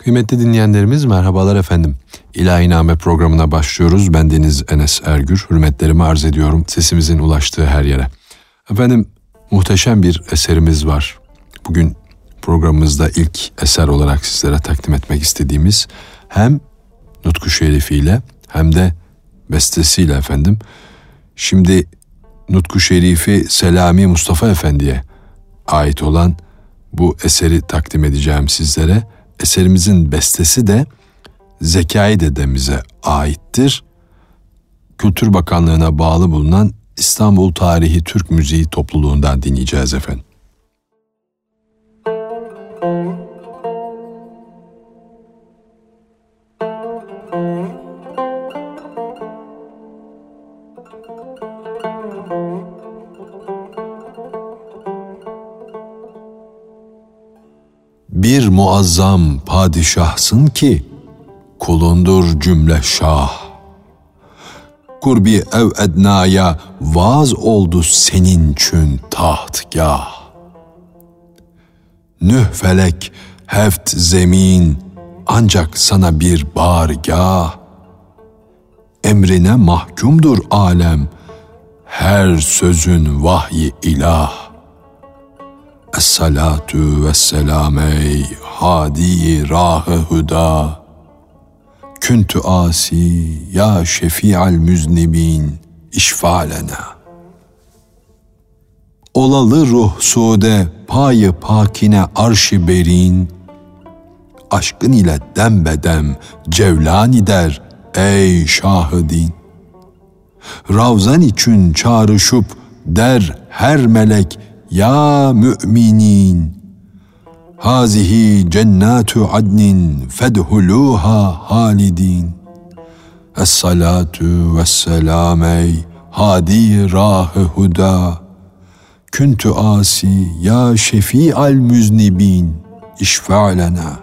Kıymetli dinleyenlerimiz merhabalar efendim. İlahiname programına başlıyoruz. Bendeniz Enes Ergür. Hürmetlerimi arz ediyorum sesimizin ulaştığı her yere. Efendim muhteşem bir eserimiz var. Bugün programımızda ilk eser olarak sizlere takdim etmek istediğimiz hem Nutku Şerifiyle hem de bestesiyle efendim. Şimdi Nutku Şerifi Selami Mustafa Efendi'ye ait olan bu eseri takdim edeceğim sizlere. Eserimizin bestesi de Zekai dedemize aittir. Kültür Bakanlığı'na bağlı bulunan İstanbul Tarihi Türk Müziği topluluğundan dinleyeceğiz efendim. Bir muazzam padişahsın ki kulundur cümle şah. Kurbi ev ednaya vaz oldu senin çün tahtgah. Nüh felek heft zemin ancak sana bir bargah. Emrine mahkumdur alem her sözün vahyi ilah. Es-salatu vesselam ey hadi rah-ı hüda. Küntü asi ya şefi'al müznibin işfa'lena. Olalı ruh sude payı pakine arş-ı berin. Aşkın ile dembedem cevlan eder ey şah-ı din. Ravzan için çağrışıp der her melek ya müminin. Hazihi cennatu adnin fedhuluha halidin. Es-salatu vesselam ey hadi rah-ı huda. Küntü asi ya şefi'al müznibin işfa'lena.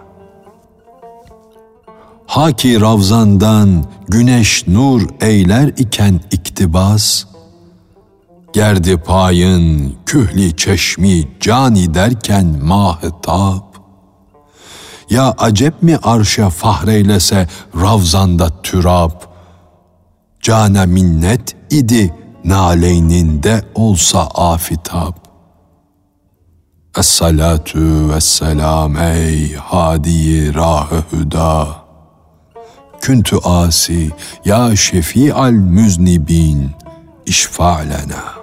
Haki ravzandan güneş nur eyler iken iktibas. Gerdi payın kühli çeşmi cani derken mahtab. Ya acep mi arşa fahreylese ravzanda türab. Cana minnet idi naleyninde olsa afitab. Es-salatu vesselam ey hadi rah-ı hüda. Küntü asi ya şefi'al müznibin işfa'lena.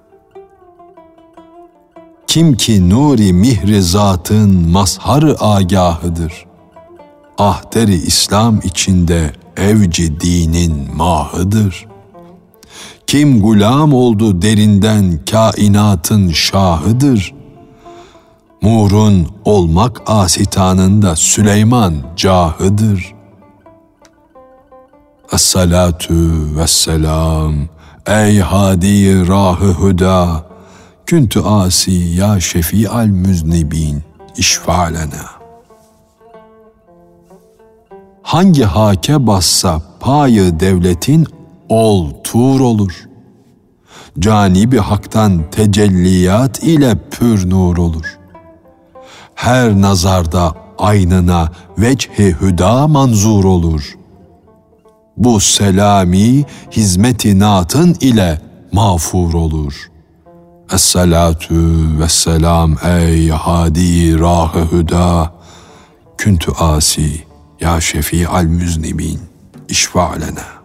Kim ki nuri mihri zatın mazhar-ı agahıdır. Ahderi İslam içinde evci dinin mahıdır. Kim gulam oldu derinden kainatın şahıdır. Murun olmak asitanında Süleyman cahıdır. Es-salatu vesselam ey hadi rah-ı hüda. Küntü asi ya şefi'al müznibin işfa'lena. Hangi hake bassa payı devletin ol tur olur. Canibi haktan tecelliyat ile pür nur olur. Her nazarda aynına vech-i hüda manzur olur. Bu selami hizmet-i natın ile mağfur olur. Es-salatu vesselam ey hadi rah-ı hüda. Küntü asi ya şefi'al müznibin işfa'lena.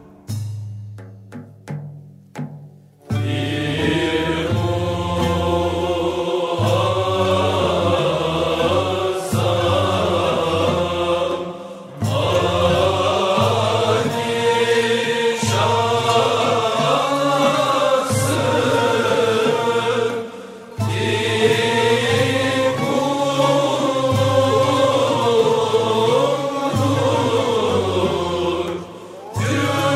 Yeah.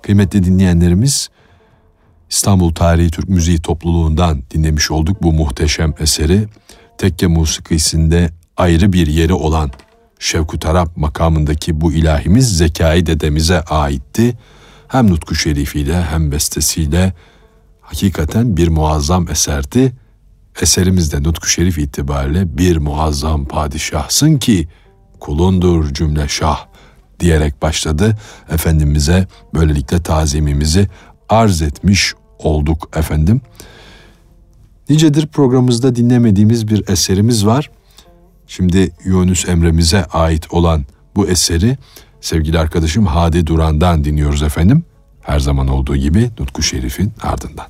Kıymetli dinleyenlerimiz, İstanbul Tarihi Türk Müziği Topluluğu'ndan dinlemiş olduk bu muhteşem eseri. Tekke musikisinde ayrı bir yeri olan Şevk-ü Tarap makamındaki bu ilahimiz Zekai dedemize aitti. Hem nutku şerifiyle hem bestesiyle hakikaten bir muazzam eserdi. Eserimizde nutku şerif itibariyle bir muazzam padişahsın ki kulundur cümle şah diyerek başladı. Efendimiz'e böylelikle tazimimizi arz etmiş olduk efendim. Nicedir programımızda dinlemediğimiz bir eserimiz var. Şimdi Yunus Emre'mize ait olan bu eseri sevgili arkadaşım Hadi Duran'dan dinliyoruz efendim. Her zaman olduğu gibi Nutku Şerif'in ardından.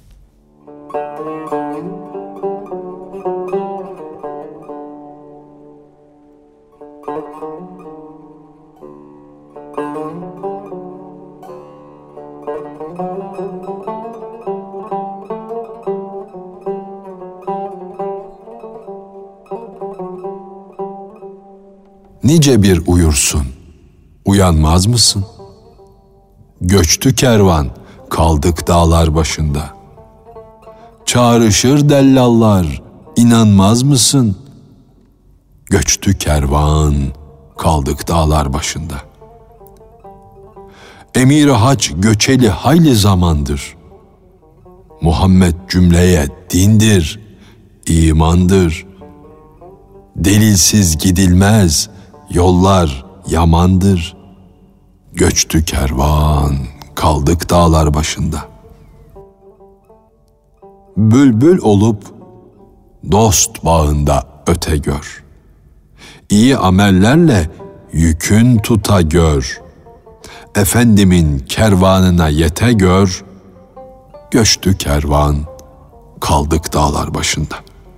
Nice bir uyursun, uyanmaz mısın? Göçtü kervan, kaldık dağlar başında. Çağrışır dellallar, inanmaz mısın? Göçtü kervan, kaldık dağlar başında. Emir-i hac göçeli hayli zamandır. Muhammed cümleye dindir, imandır. Delilsiz gidilmez, yollar yamandır. Göçtü kervan, kaldık dağlar başında. Bülbül olup dost bağında öte gör. İyi amellerle yükün tuta gör. Efendimin kervanına yete gör. Göçtü kervan, kaldık dağlar başında.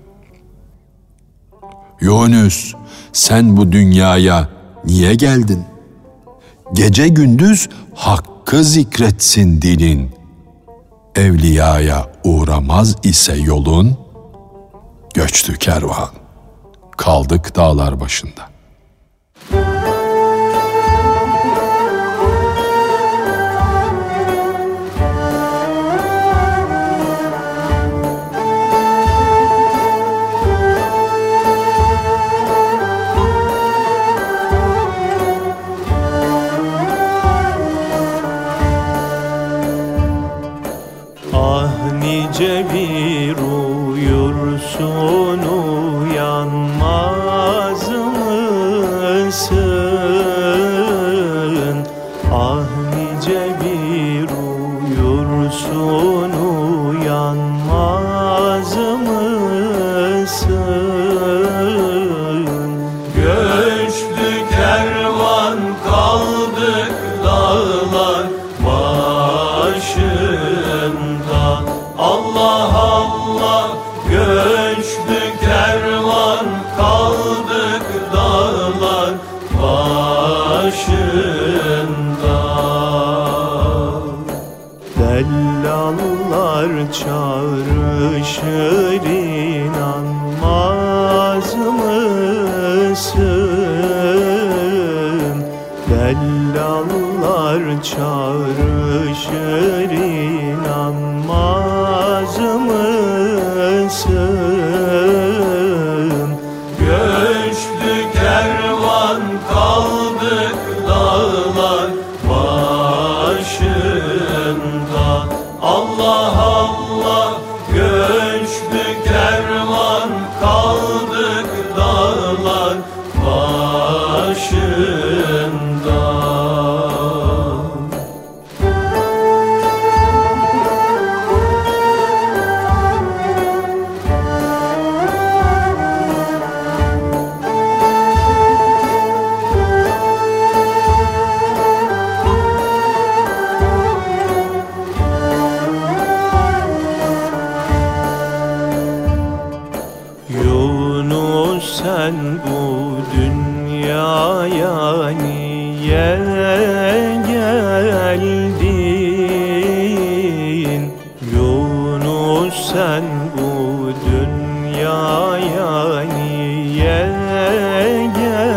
Yunus, sen bu dünyaya niye geldin? Gece gündüz hakkı zikretsin dilin. Evliyaya uğramaz ise yolun. Göçtü kervan, kaldık dağlar başında. Nice bir uyursun uyanmaz mısın? Ah nice bir uyursun uyanmaz mısın? Göçtü kervan kaldık dağlar başında. Allah Allah, göçtü kervan kaldık dağlar başında. Dellallar çağrışır inanmaz mısın? Dellallar çağrışır inanmaz mısın? Göçtü kervan kaldık dağlar başında. Allah Allah, göçtü kervan kaldık dağlar başında. Yunus sen bu dünyaya niye geldin? Yunus sen bu dünyaya niye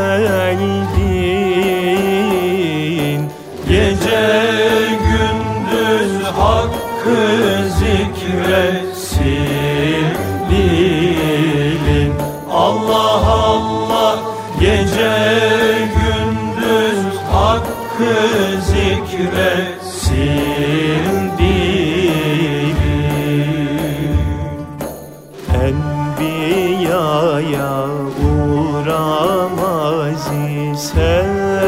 geldin? Gece gündüz hakkı zikretsin dilin. Allah Allah gece gündüz hakkı zikretsin dilin. Enbiyaya uğramaz ise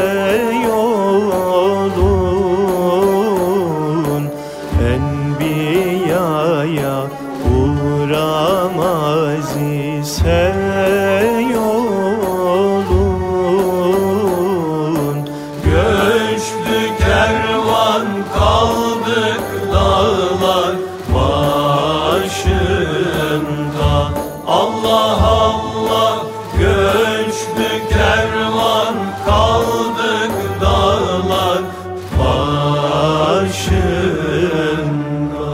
yolun, Enbiyaya uğramaz ise yolun. Göçtü kervan kaldık dağlar başında. Allah Allah göçtü kervan kaldık dağlar başında.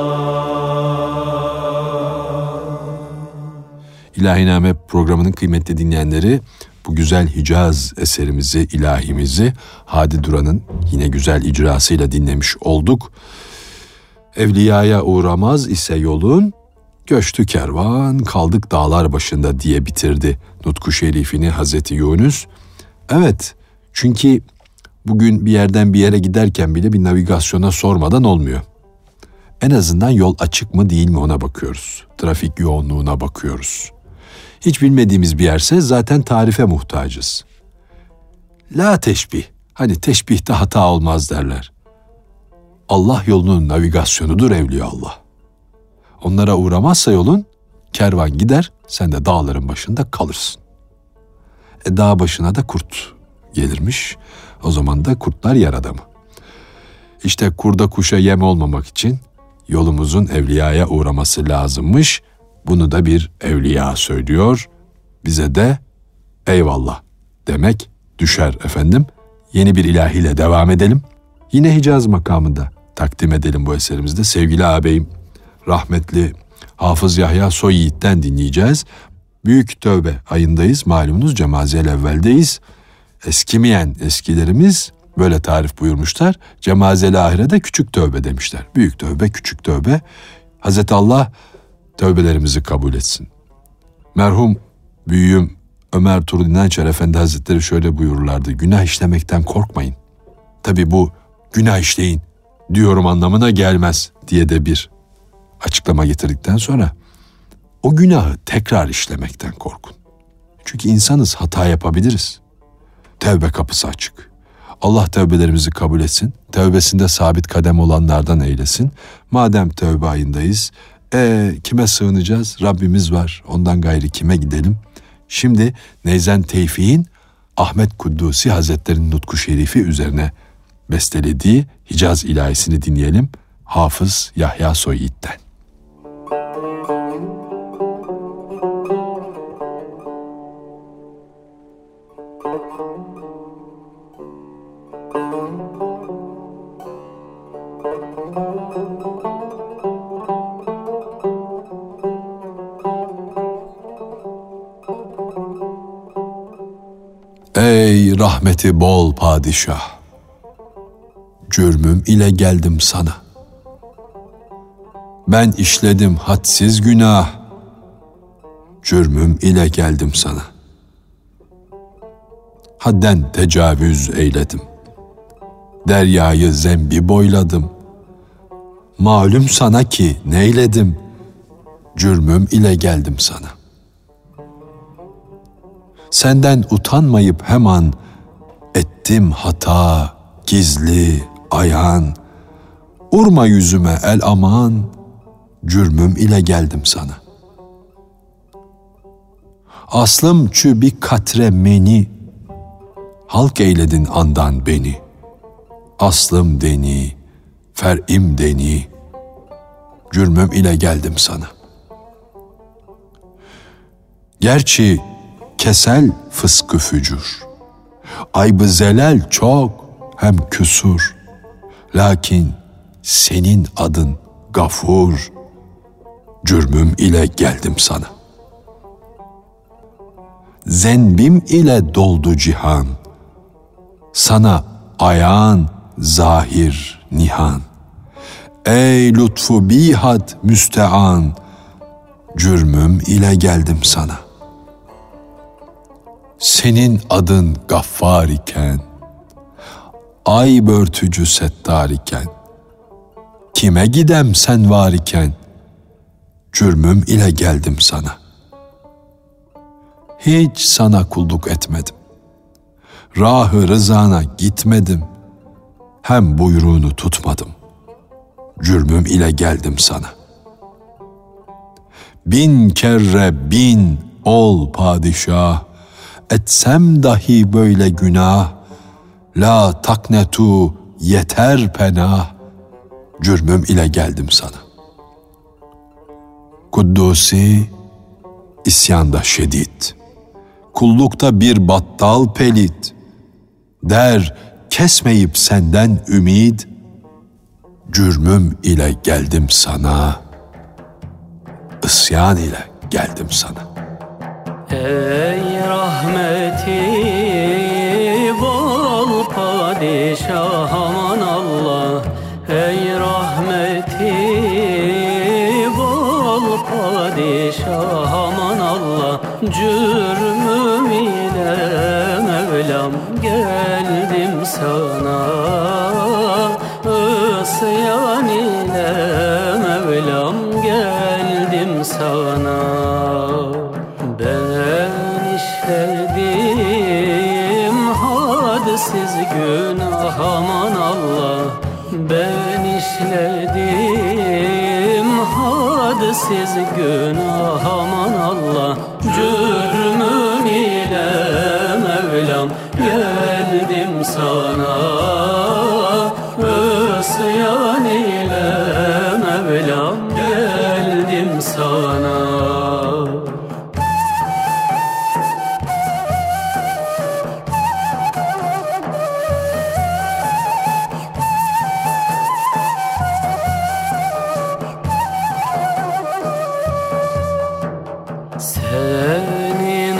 İlahiname programının kıymetli dinleyenleri, bu güzel Hicaz eserimizi, ilahimizi Hadi Duran'ın yine güzel icrasıyla dinlemiş olduk. Evliyaya uğramaz ise yolun, göçtü kervan kaldık dağlar başında diye bitirdi Nutku Şerifini Hazreti Yunus. Evet, çünkü bugün bir yerden bir yere giderken bile bir navigasyona sormadan olmuyor. En azından yol açık mı değil mi ona bakıyoruz. Trafik yoğunluğuna bakıyoruz. Hiç bilmediğimiz bir yerse zaten tarife muhtacız. La teşbih, hani teşbihte hata olmaz derler. Allah yolunun navigasyonudur Evliyaullah. Onlara uğramazsa yolun, kervan gider, sen de dağların başında kalırsın. Dağ başına da kurt gelirmiş. O zaman da kurtlar yer adamı. İşte kurda kuşa yem olmamak için yolumuzun evliyaya uğraması lazımmış. Bunu da bir evliya söylüyor. Bize de eyvallah demek düşer efendim. Yeni bir ilahiyle devam edelim. Yine Hicaz makamında takdim edelim bu eserimizde. Sevgili ağabeyim, rahmetli Hafız Yahya Soyyiğit'ten dinleyeceğiz. Büyük Tövbe ayındayız. Malumunuz Cemazel evveldeyiz. Eskimeyen eskilerimiz böyle tarif buyurmuşlar. Cemazel ahirede küçük tövbe demişler. Büyük tövbe, küçük tövbe. Hazreti Allah tövbelerimizi kabul etsin. Merhum büyüğüm Ömer Turun İnançer Efendi Hazretleri şöyle buyururlardı. Günah işlemekten korkmayın. Tabii bu günah işleyin diyorum anlamına gelmez diye de bir açıklama getirdikten sonra o günahı tekrar işlemekten korkun. Çünkü insanız, hata yapabiliriz. Tevbe kapısı açık. Allah tevbelerimizi kabul etsin. Tevbesinde sabit kadem olanlardan eylesin. Madem tevbe ayındayız, kime sığınacağız? Rabbimiz var. Ondan gayri kime gidelim? Şimdi Neyzen Tevfik'in Ahmet Kuddusi Hazretleri'nin Nutku Şerifi üzerine bestelediği Hicaz ilahisini dinleyelim. Hafız Yahya Soyyiğit'ten. Ey rahmeti bol padişah, cürmüm ile geldim sana. Ben işledim hadsiz günah, cürmüm ile geldim sana. Hadden tecavüz eyledim, deryayı zembi boyladım. Malum sana ki neyledim, cürmüm ile geldim sana. Senden utanmayıp hemen ettim hata, gizli, ayan. Urma yüzüme el aman, cürmüm ile geldim sana. Aslım çü bir katre meni, halk eyledin andan beni. Aslım deni, fer'im deni, cürmüm ile geldim sana. Gerçi kesel fıskı fücur, aybı zelal çok hem küsur. Lakin senin adın Gafur, cürmüm ile geldim sana. Zenbim ile doldu cihan, sana ayan zahir nihan. Ey lütfu bihad müstean, cürmüm ile geldim sana. Senin adın Gaffar iken, ay börtücü settar iken, kime gidem sen var iken, cürmüm ile geldim sana. Hiç sana kulluk etmedim, rah-ı rızana gitmedim, hem buyruğunu tutmadım, cürmüm ile geldim sana. Bin kere bin ol padişah, etsem dahi böyle günah, la taknetu yeter penah, cürmüm ile geldim sana. Kuddusi isyanda şedid, kullukta bir battal pelit, der kesmeyip senden ümid, cürmüm ile geldim sana, isyan ile geldim sana. Ey rahmeti bol padişah aman Allah, ey rahmeti bol padişah aman Allah, cürmüm ile Mevlam geldim sana, isyan ile Mevlam geldim sana. Ben işledim hadsiz günah aman Allah, ben işledim hadsiz günah aman Allah, cürmüm ile Mevlam geldim sana, isyan ile Mevlam geldim sana. Senin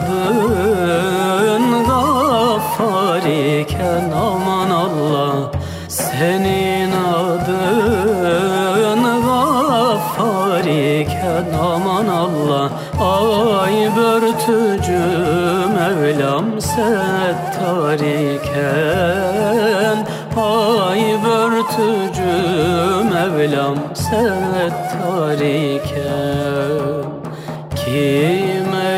adın Gaffar iken aman Allah, senin adın Gaffar iken aman Allah, ay börtücü Mevlam settar iken, ay börtücü Mevlam settar iken, kime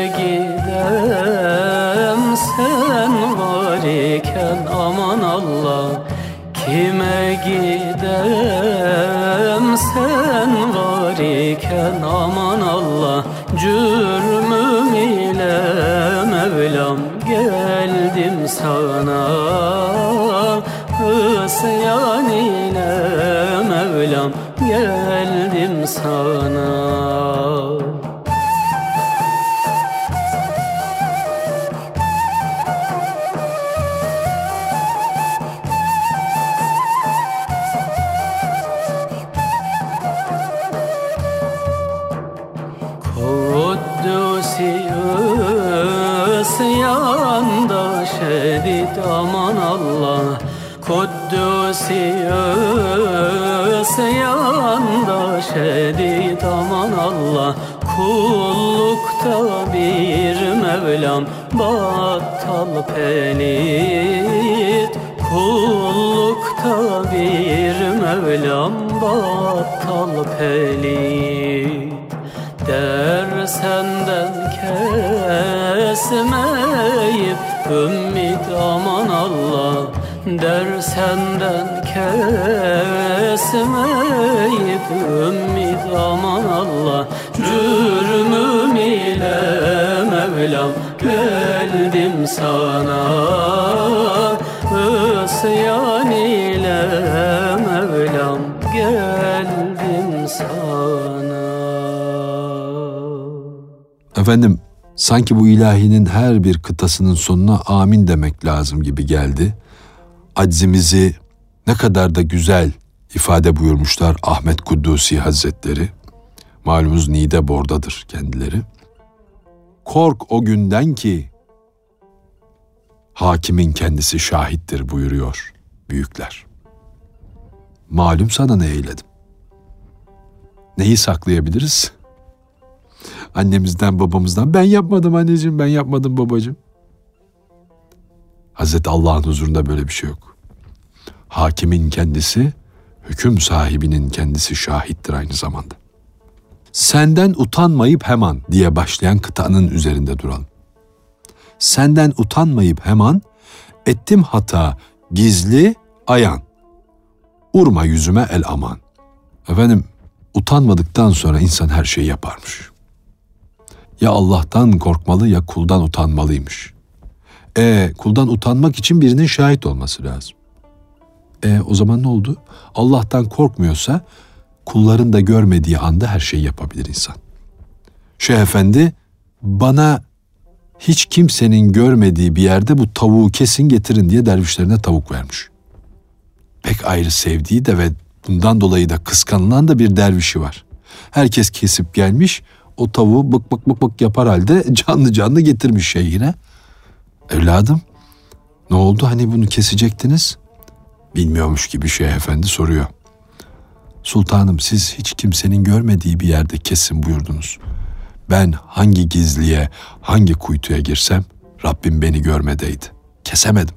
gidem sen var iken aman Allah, kime gidem sen var iken aman Allah, cürmüm ile Mevlam geldim sana, isyan ile Mevlam geldim sana. Kuddusi isyanda şedid aman Allah, Kuddusi isyanda şedid aman Allah, kullukta bir Mevlam battal pelit, kullukta bir Mevlam battal pelit, der senden kesmeyip ümmid aman Allah, der senden kesmeyip ümmid aman Allah, cürmüm ile Mevlam geldim sana, isyan ile Mevlam geldim sana. Efendim, sanki bu ilahinin her bir kıtasının sonuna amin demek lazım gibi geldi. Aczimizi ne kadar da güzel ifade buyurmuşlar Ahmet Kuddusi Hazretleri. Malumunuz Niğdebor'dadır kendileri. Kork o günden ki hakimin kendisi şahittir buyuruyor büyükler. Malum sana ne eyledim. Neyi saklayabiliriz? Annemizden, babamızdan. Ben yapmadım anneciğim, ben yapmadım babacığım. Hazreti Allah'ın huzurunda böyle bir şey yok. Hakimin kendisi, hüküm sahibinin kendisi şahittir aynı zamanda. Senden utanmayıp hemen diye başlayan kıtanın üzerinde duralım. Senden utanmayıp hemen, ettim hata gizli ayan. Urma yüzüme el aman. Efendim, utanmadıktan sonra insan her şeyi yaparmış. Ya Allah'tan korkmalı ya kuldan utanmalıymış. Kuldan utanmak için birinin şahit olması lazım. O zaman ne oldu? Allah'tan korkmuyorsa kulların da görmediği anda her şeyi yapabilir insan. Şeyh Efendi bana hiç kimsenin görmediği bir yerde bu tavuğu kesin getirin diye dervişlerine tavuk vermiş. Pek ayrı sevdiği de ve bundan dolayı da kıskanılan da bir dervişi var. Herkes kesip gelmiş, o tavuğu bık bık bık bık yapar halde canlı canlı getirmiş şeyhine. Evladım, ne oldu, hani bunu kesecektiniz? Bilmiyormuş gibi Şeyh Efendi soruyor. Sultanım, siz hiç kimsenin görmediği bir yerde kesin buyurdunuz. Ben hangi gizliye, hangi kuytuya girsem Rabbim beni görmedeydi. Kesemedim.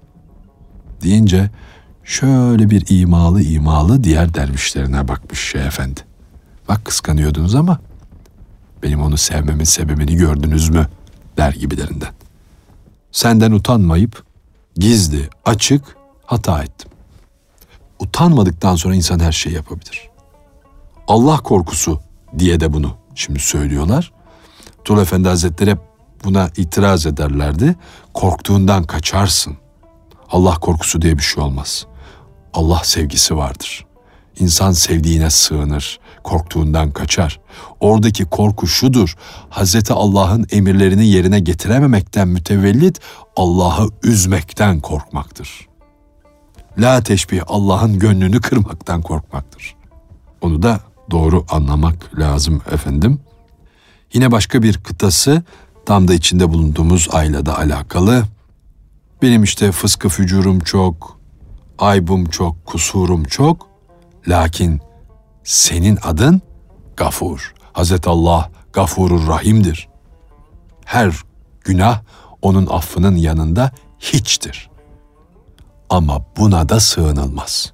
Deyince şöyle bir imalı diğer dervişlerine bakmış Şeyh Efendi. Bak, kıskanıyordunuz ama benim onu sevmemin sebebini gördünüz mü der gibilerinden. Senden utanmayıp gizli, açık hata ettim. Utanmadıktan sonra insan her şeyi yapabilir. Allah korkusu diye de bunu şimdi söylüyorlar. Tuğrul Efendi Hazretleri hep buna itiraz ederlerdi. Korktuğundan kaçarsın. Allah korkusu diye bir şey olmaz. Allah sevgisi vardır. İnsan sevdiğine sığınır, korktuğundan kaçar. Oradaki korku şudur: Hazreti Allah'ın emirlerini yerine getirememekten mütevellit Allah'ı üzmekten korkmaktır. La teşbih, Allah'ın gönlünü kırmaktan korkmaktır. Onu da doğru anlamak lazım efendim. Yine başka bir kıtası tam da içinde bulunduğumuz ayla da alakalı. Benim işte fıskı fücurum çok, aybım çok, kusurum çok. Lakin senin adın Gafur. Hazreti Allah Gafurur Rahim'dir. Her günah onun affının yanında hiçtir. Ama buna da sığınılmaz.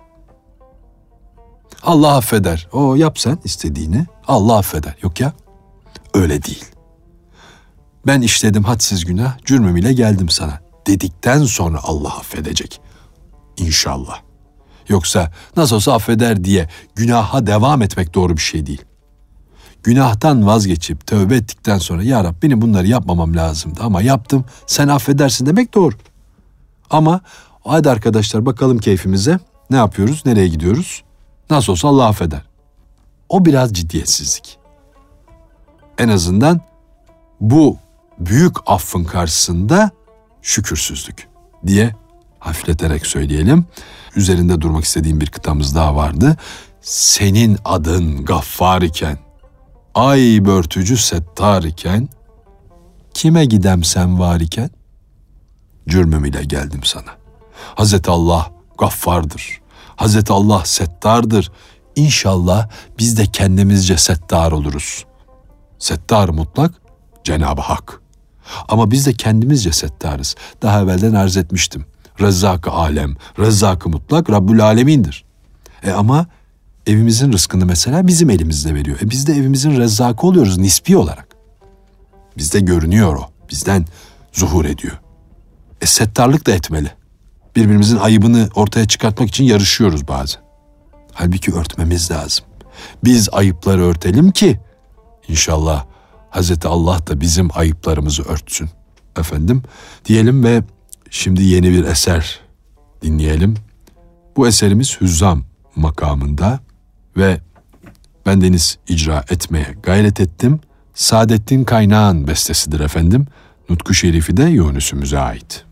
Allah affeder. Yap sen istediğini. Allah affeder. Yok ya. Öyle değil. Ben işledim hadsiz günah, cürmüm ile geldim sana dedikten sonra Allah affedecek. İnşallah. Yoksa nasıl olsa affeder diye günaha devam etmek doğru bir şey değil. Günahtan vazgeçip tövbe ettikten sonra ya Rabbi benim bunları yapmamam lazımdı ama yaptım, sen affedersin demek doğru. Ama hadi arkadaşlar bakalım keyfimize, ne yapıyoruz, nereye gidiyoruz? Nasıl olsa Allah affeder. O biraz ciddiyetsizlik. En azından bu büyük affın karşısında şükürsüzlük diye hafifleterek söyleyelim. Üzerinde durmak istediğim bir kıtamız daha vardı. Senin adın Gaffar iken, ay börtücü settar iken, kime gidem sen var iken? Cürmüm ile geldim sana. Hazreti Allah Gaffar'dır. Hazreti Allah settardır. İnşallah biz de kendimizce settar oluruz. Settar mutlak Cenab-ı Hak. Ama biz de kendimizce settarız. Daha evvelden arz etmiştim. Rezzak-ı alem, Rezzak-ı mutlak Rabbül alemindir. Ama evimizin rızkını mesela bizim elimizde veriyor. Biz de evimizin rezzakı oluyoruz nispi olarak. Bizde görünüyor o. Bizden zuhur ediyor. Settarlık da etmeli. Birbirimizin ayıbını ortaya çıkartmak için yarışıyoruz bazen. Halbuki örtmemiz lazım. Biz ayıpları örtelim ki inşallah Hazreti Allah da bizim ayıplarımızı örtsün. Efendim diyelim ve şimdi yeni bir eser dinleyelim. Bu eserimiz Hüzzam makamında ve bendeniz icra etmeye gayret ettim. Saadettin Kaynağ'ın bestesidir efendim. Nutku Şerifi de Yunus'umuza ait.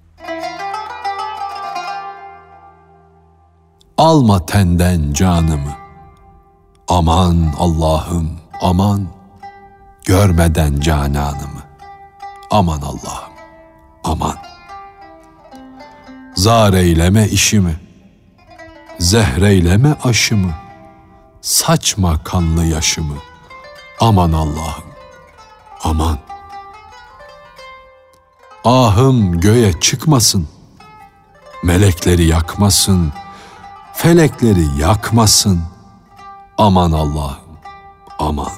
Alma tenden canımı, aman Allah'ım aman, görmeden cananımı, aman Allah'ım aman. Zar eyleme işimi, zehreyleme aşımı, saçma kanlı yaşımı. Aman Allah'ım, aman. Ahım göğe çıkmasın, melekleri yakmasın, felekleri yakmasın. Aman Allah'ım, aman.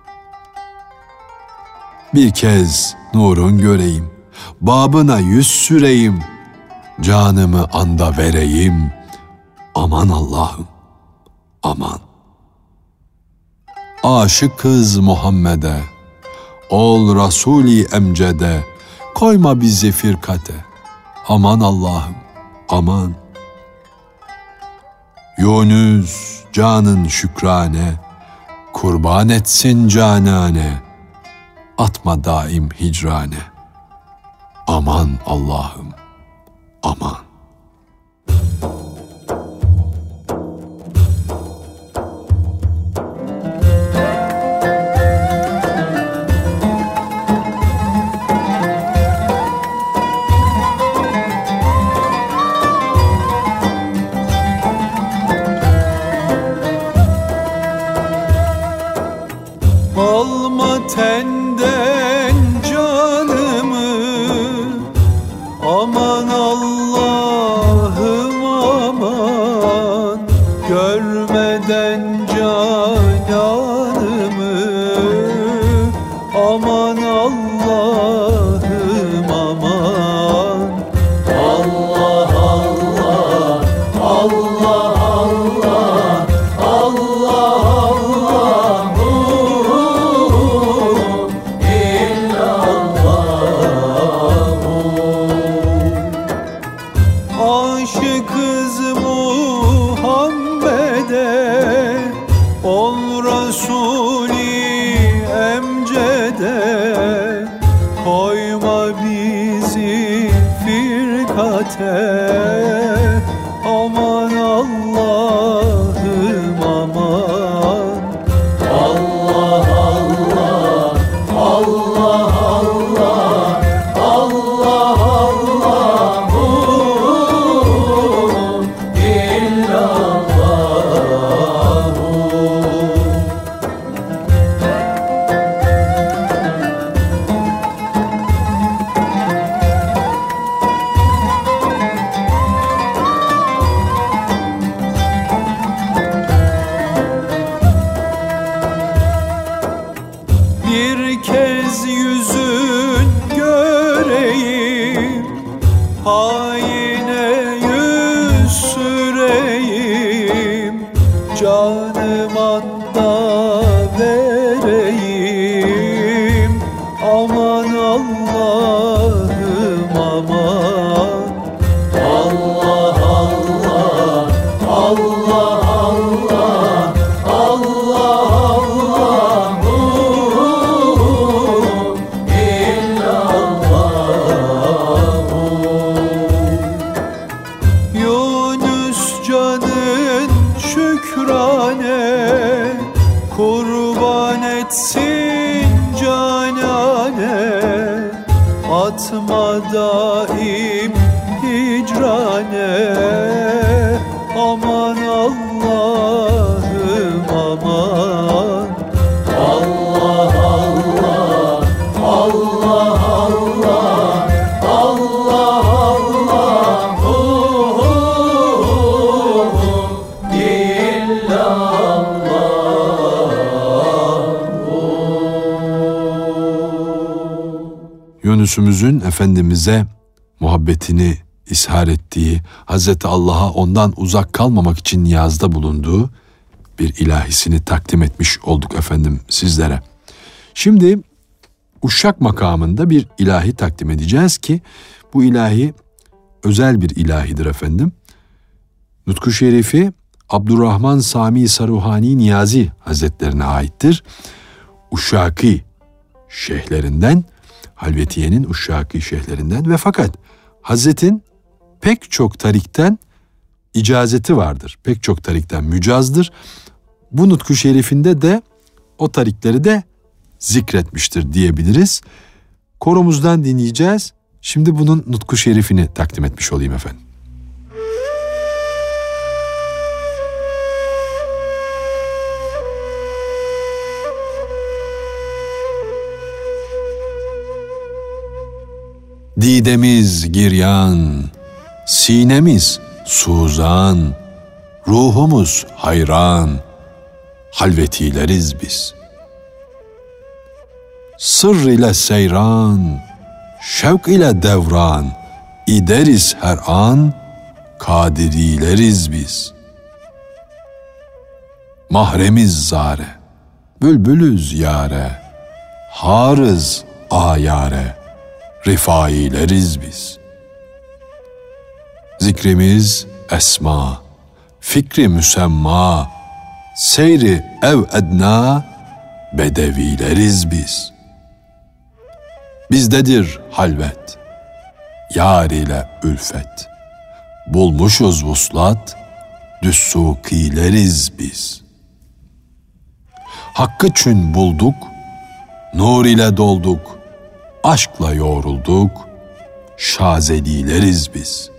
Bir kez nurun göreyim, babına yüz süreyim, canımı anda vereyim. Aman Allah'ım, aman. Aşık kız Muhammed'e, ol Resul-i Emced'e, koyma bizi firkate. Aman Allah'ım, aman. Yunus canın şükrane, kurban etsin canane, atma daim hicrane. Aman Allah'ım, aman. Alma tenden canımı, aman Allah'ım aman. Görmeden cananımı, aman Allah'ım aman. Allah Allah, Allah Allah, Allah Allah. Aşık kız Muhammed'e, ol Resul-i Emced'e, koyma bizi firkate. Aman Allah'ım aman. Allah Allah, Allah Allah, Allah Allah. Bir kez yüzün göreyim, haine yüz süreyim, canım anda vereyim. Aman Allah'ım aman. Allah Allah, Allah Allah, Allah Allah. Yunus canın şükrane, kurban etsin canane, atma daim hicrane. Aman Allah'ım aman. Allah Allah, Allah Allah, Allah Allah. Yunus'umuzun Efendimiz'e muhabbetini ishar ettiği, Hazreti Allah'a ondan uzak kalmamak için niyazda bulunduğu bir ilahisini takdim etmiş olduk efendim sizlere. Şimdi Uşak makamında bir ilahi takdim edeceğiz ki bu ilahi özel bir ilahidir efendim. Nutku Şerifi Abdurrahman Sami Saruhani Niyazi Hazretlerine aittir. Uşaki şeyhlerinden, Halvetiye'nin Uşaki şeyhlerinden ve fakat Hazretin pek çok tarikten icazeti vardır. Pek çok tarikten mücazdır. Bu Nutku Şerifinde de o tarikleri de zikretmiştir diyebiliriz. Koromuzdan dinleyeceğiz. Şimdi bunun Nutku Şerifini takdim etmiş olayım efendim. Didemiz giryan, sinemiz suzan, ruhumuz hayran, halvetileriz biz. Sır ile seyran, şevk ile devran, ideriz her an, kadirileriz biz. Mahremiz zare, bülbülüz yare, harız ayare, rifaileriz biz. Zikrimiz esma, fikri müsemma, seyri ev edna, bedevileriz biz. Bizdedir halvet, yar ile ülfet, bulmuşuz vuslat, düssukileriz biz. Hakkı çün bulduk, nur ile dolduk, aşkla yoğrulduk, şazelileriz biz.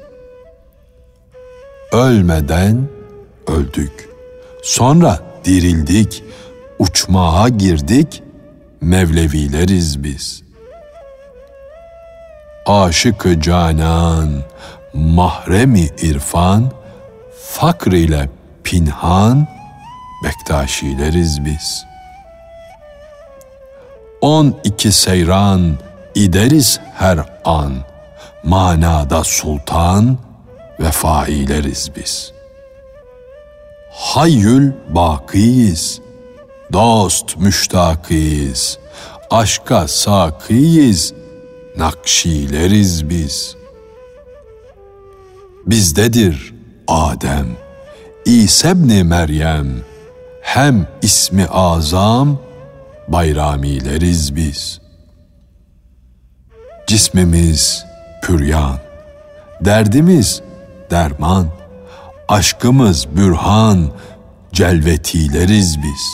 Ölmeden öldük, sonra dirildik, uçmağa girdik, Mevlevileriz biz. Aşık-ı canan, mahremi irfan, fakr ile pinhan, Bektaşileriz biz. 12 seyran, ideriz her an, manada sultan, vefaileriz biz. Hayyül bakiyiz, dost müştakiyiz, aşka sakiyiz, nakşileriz biz. Bizdedir Adem, İsa ibn Meryem, hem ismi azam, bayramileriz biz. Cismimiz püryan, derdimiz derman, aşkımız bürhan, celvetileriz biz.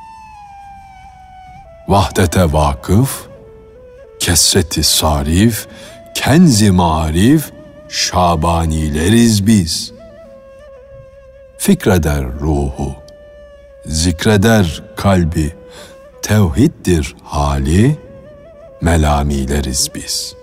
Vahdete vakıf, kesreti sarif, kenzi marif, şabanileriz biz. Fikreder ruhu, zikreder kalbi, tevhiddir hali, melamileriz biz.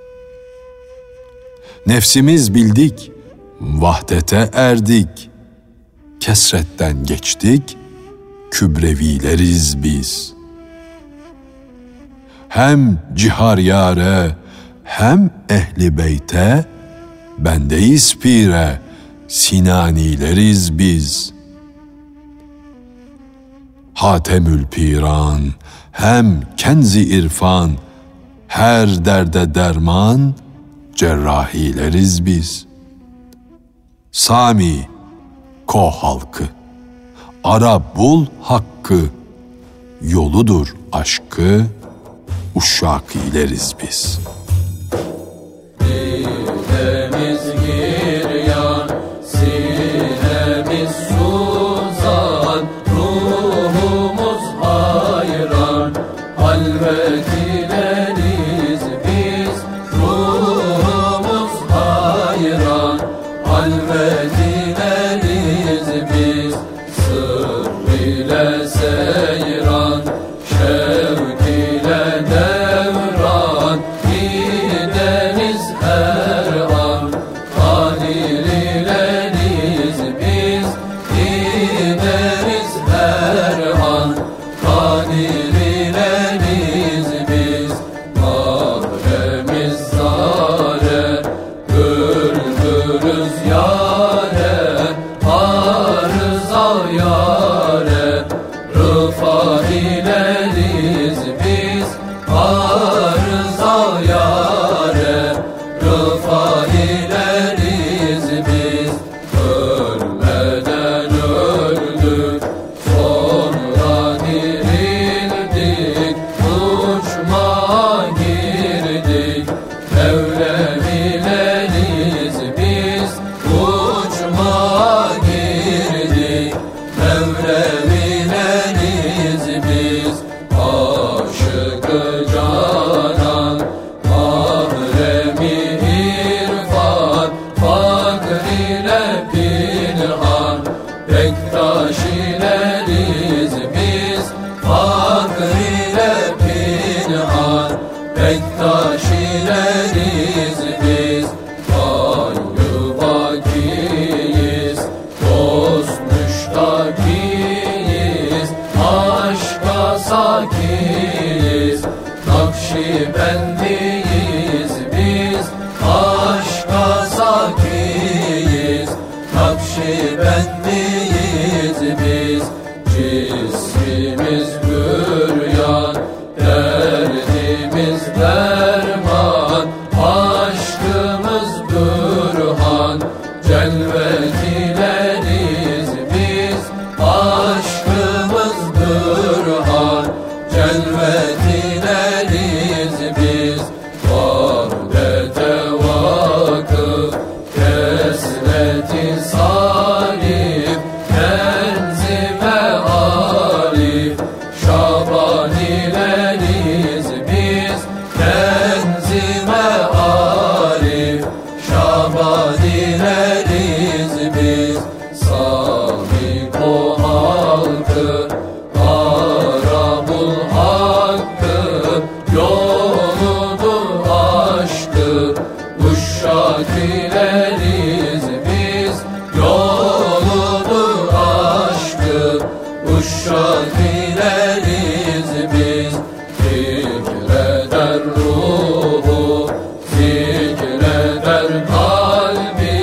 Nefsimiz bildik, vahdete erdik, kesretten geçtik, kübrevileriz biz. Hem cihar yâre, hem ehli beyte, bendeyiz pire, sinanileriz biz. Hatemül piran, hem kenzi irfan, her derde derman, cerrahileriz biz. Sami, Ko halkı, ara bul hakkı, yoludur aşkı, uşşakileriz biz. Dilemiz giryan, sinemiz suzan, ruhumuz hayran, halvetileriz biz. Ruhumuz hayran, halvetileriz biz. Sır ile seyran, şevk ile devran, gideriz her an, kadir ileriz biz. Gideriz her an, kadir ileriz biz. Mahremiz zare, bülbülüz yare, arıza yare, rıfat ismimiz büryan, derdimiz derman, aşkımız bürhan, celvet ileriz biz, aşkımız bürhan, celvet ileriz biz. Vahdete vakıf, kesreti salif, tenzime alif, şaban ileriz biz, tenzime alif, şaban ileriz biz. Sabik o halkı, Arabul hakkı, yoludu aşkı, uşak ileriz biz, yoludu aşkı, uşak ileriz biz. Zikreder ruhu, zikreder kalbi,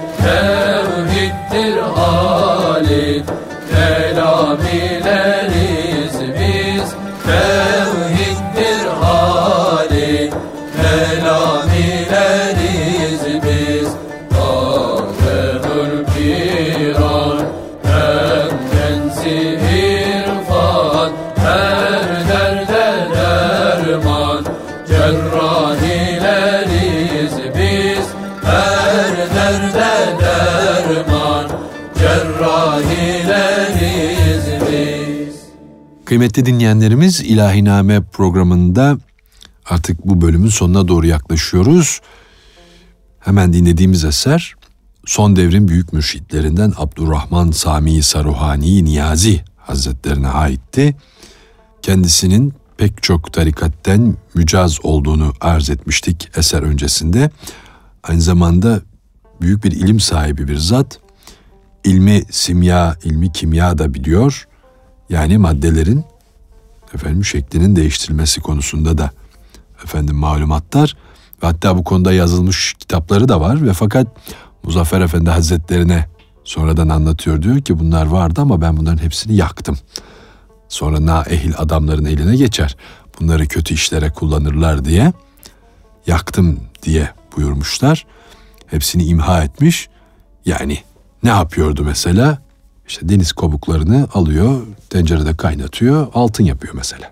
tevhiddir hali, kelam ileriz biz, tevhiddir hali, kelam ileriz biz. Ademül piran, emkensi irfan, her derde derman, cerrah ileriz biz, her derde derman, cerrah ileriz biz. Kıymetli dinleyenlerimiz, İlahiname programında artık bu bölümün sonuna doğru yaklaşıyoruz. Hemen dinlediğimiz eser son devrin büyük mürşitlerinden Abdurrahman Sami Saruhani Niyazi Hazretlerine aitti. Kendisinin pek çok tarikatten mücaz olduğunu arz etmiştik eser öncesinde. Aynı zamanda büyük bir ilim sahibi bir zat. İlmi simya, ilmi kimya da biliyor. Yani maddelerin şeklinin değiştirilmesi konusunda da malumatlar ve hatta bu konuda yazılmış kitapları da var ve fakat Muzaffer Efendi Hazretlerine sonradan anlatıyor, diyor ki bunlar vardı ama ben bunların hepsini yaktım. Sonra naehil adamların eline geçer, bunları kötü işlere kullanırlar diye yaktım diye buyurmuşlar. Hepsini imha etmiş. Yani ne yapıyordu mesela? İşte deniz kabuklarını alıyor, tencerede kaynatıyor, altın yapıyor mesela.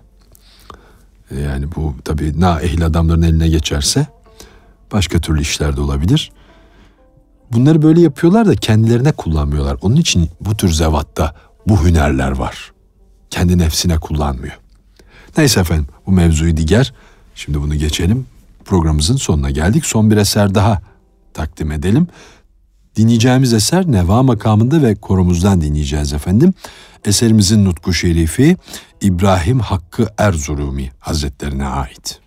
Yani bu tabii naehil adamların eline geçerse başka türlü işler de olabilir. Bunları böyle yapıyorlar da kendilerine kullanmıyorlar. Onun için bu tür zevatta bu hünerler var. Kendi nefsine kullanmıyor. Neyse efendim, bu mevzuyu diğer. Şimdi bunu geçelim. Programımızın sonuna geldik. Son bir eser daha takdim edelim. Dinleyeceğimiz eser Neva makamında ve koromuzdan dinleyeceğiz efendim. Eserimizin nutku şerifi İbrahim Hakkı Erzurumi Hazretlerine ait.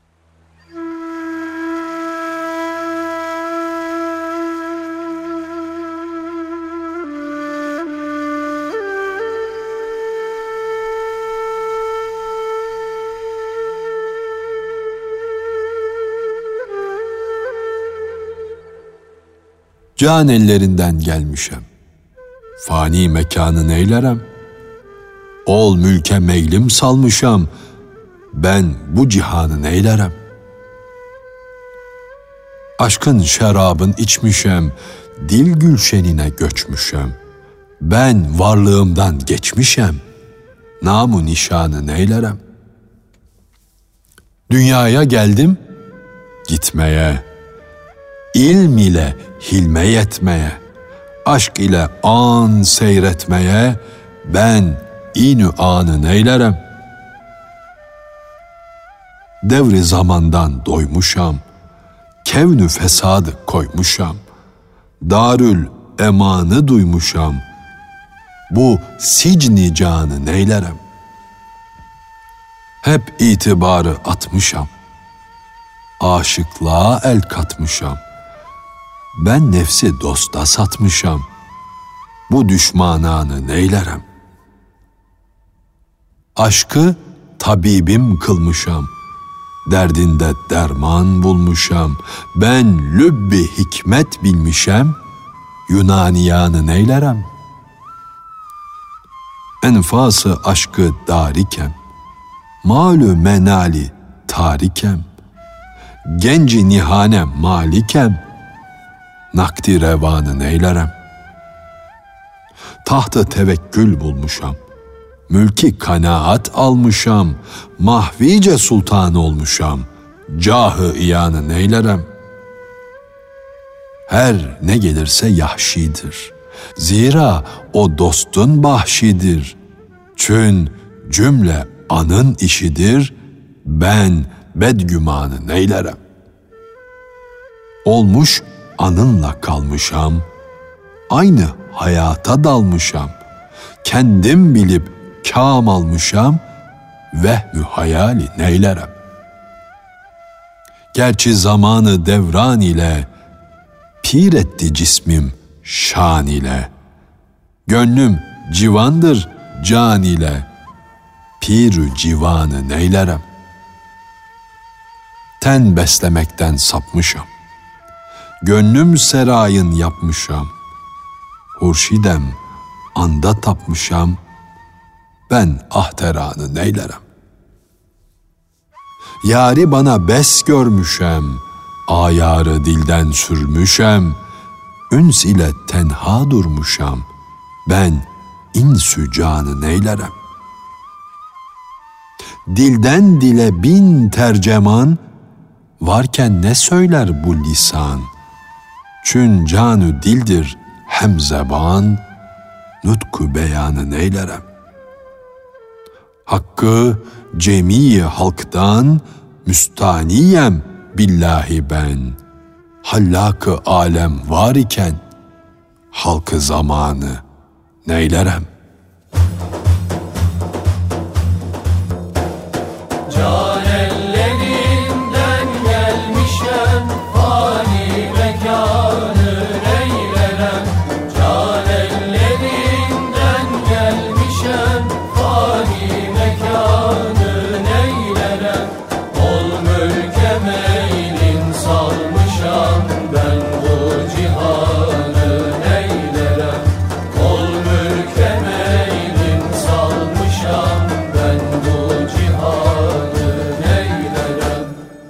Can ellerinden gelmişem, fani mekanı neylerem? Ol mülke meylim salmışam, ben bu cihanı neylerem? Aşkın şerabın içmişem, dil gülşenine göçmüşem, ben varlığımdan geçmişem, namu nişanı neylerem? Dünyaya geldim, gitmeye, İlm ile hilme yetmeye, aşk ile an seyretmeye, ben inü anı neylerem? Devri zamandan doymuşam, kevnü fesadı koymuşam, darül emanı duymuşam, bu sicni canı neylerem? Hep itibarı atmışam, aşıklığa el katmışam, ben nefsi dosta satmışam, bu düşmananı neylerem? Aşkı tabibim kılmışam, derdinde derman bulmuşam, ben lübbi hikmet bilmişem, Yunaniyanı neylerem? Enfası aşkı darikem, malü menali tarikem, genci nihanem malikem, nakdi revanı neylerem. Tahtı tevekkül bulmuşam, mülki kanaat almışam, mahvice sultan olmuşam, cahı iyanı neylerem. Her ne gelirse yahşidir, zira o dostun bahşidir. Çün cümle anın işidir, ben bedgümanı neylerem. Olmuş anınla kalmışam, aynı hayata dalmışam, kendim bilip kâm almışam, vehmü hayali neylerem. Gerçi zamanı devran ile, pir etti cismim şan ile, gönlüm civandır can ile, pirü civanı neylerem. Ten beslemekten sapmışam, gönlüm serayın yapmışam, hurşidem anda tapmışam, ben ahteranı neylerem. Yâri bana bes görmüşem, ayarı dilden sürmüşem, üns ile tenha durmuşam, ben insü canı neylerem. Dilden dile bin terceman, varken ne söyler bu lisan? Çün canü dildir hem zeban, nutku beyanı neylerem. Hakkı cemî halktan müstaniyem billahi ben. Hallak-ı alem var iken, halkı zamanı neylerem. Can ellerinden gelmişem, fani mekanı neylerem. Can ellerinden gelmişem, fani mekanı neylerem. Ol mülke meylin salmışam, ben bu cihanı neylerem. Ol mülke meylin salmışam, ben bu cihanı neylerem.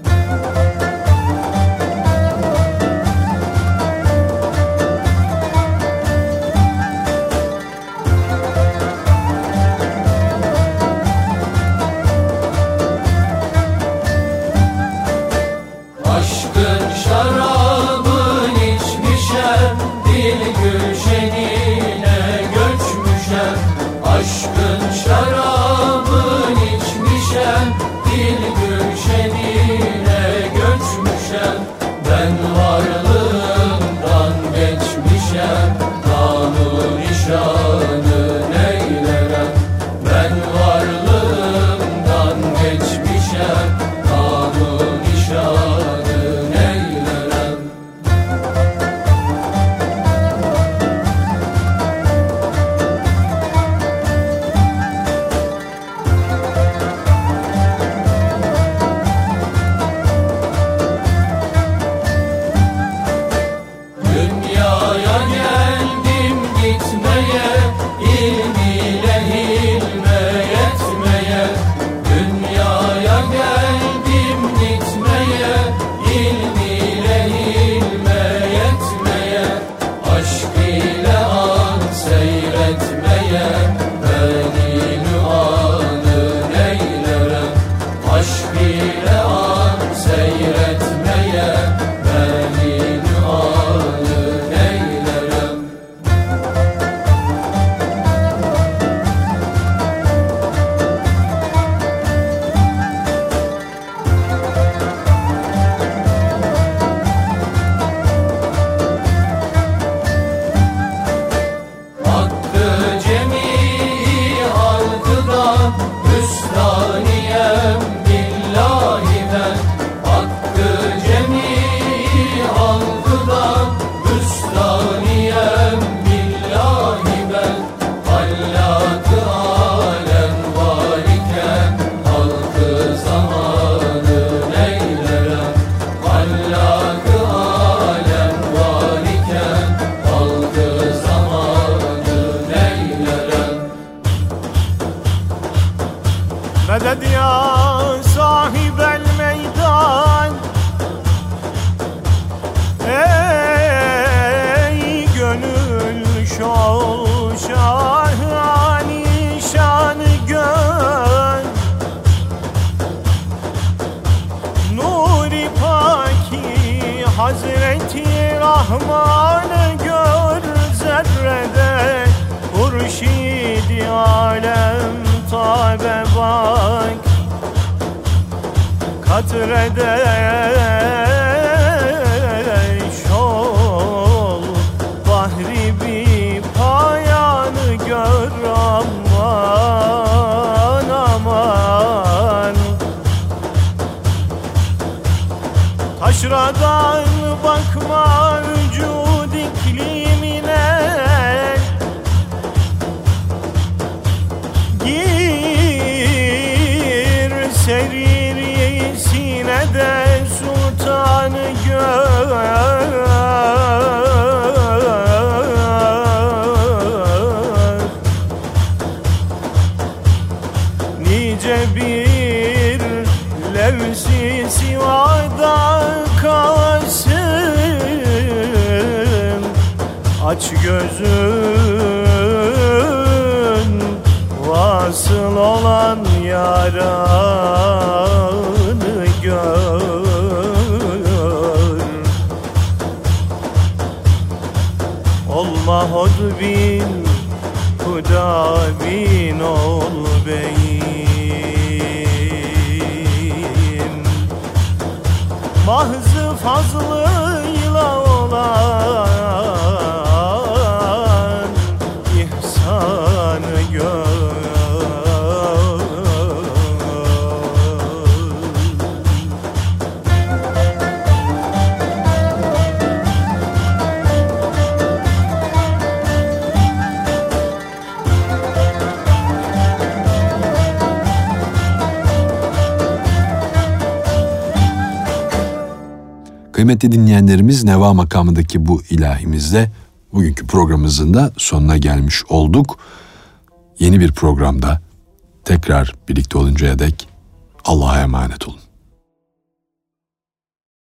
Aşkın şarabın içmişem, dil gülşenine göçmüşem. Aşkın şarabın içmişem, dil gülşenine göçmüşem. Ben varlığımdan geçmişem, namı nişanı neylerem. Ben varlığımdan geçmişem, namı nişanı neylerem. Dünyaya geldim gitmeye, ilm ile hilme yetmeye. Dünyaya geldim gitmeye, ilm ile hilme yetmeye. Aşk ile an seyretmeye, beni anı neylerem. Aşk ile an seyretmeye, beni anı neylerem. Hakkı cemî halkıdan müstaniyem billahi ben. Hakkı cemî halkıdan müstaniyem billahi ben. Hallak-ı alem var iken, halkı zamanı neylerem. Hallak-ı alem var iken, halkı zamanı neylerem. Meded ya sahibel meydan. Ey gönül şol şahani şanı gön, Nuri Paki Hazreti Rahman'ı gör zerrede, Hurşid-i alem tabe bak, katrede şol bahri bir payanı gör, aman aman. Taşradan bakma vücud iklimine, gir seriri sinede sultanı gör. Nice bir levsi sivada kalsın, aç gözün vasıl olan yaranı gör. Olma hod bin Huda bin ol beyim, mahzı fazlıyla olan ihsanı gör. Kıymetli dinleyenlerimiz, Neva makamındaki bu ilahimizde bugünkü programımızın da sonuna gelmiş olduk. Yeni bir programda tekrar birlikte oluncaya dek Allah'a emanet olun.